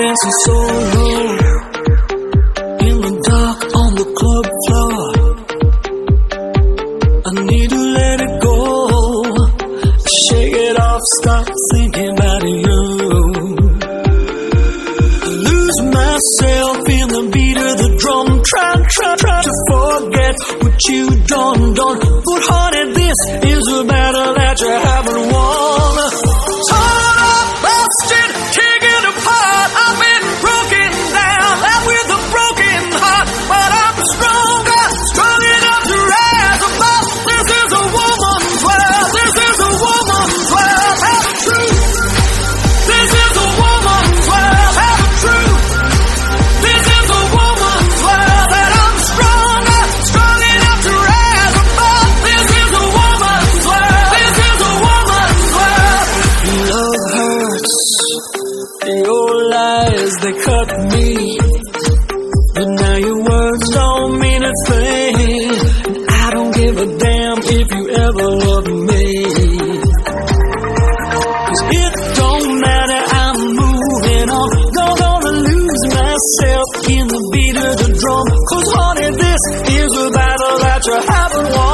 dancing solo in the dark on the club floor. I need to let it go, shake it off, stop thinking about you. I lose myself in the beat of the drum, try to forget what you done. But honey, this is a battle that you haven't won. Torn up, busted, taken apart, I've been broken down, left with a broken heart. But I'm stronger, strong enough to rise above. This is a woman's world, this is a woman's world. Have the truth. This is a woman's world, have the truth. This is a woman's world, and I'm stronger, strong enough to rise above. This is a woman's world, this is a woman's world. Love hurts, your lies, they cut me. But now your words don't mean a thing, and I don't give a damn if you ever loved me. 'Cause it don't matter, I'm moving on. Not gonna lose myself in the beat of the drum. 'Cause honey, this is a battle that you haven't won.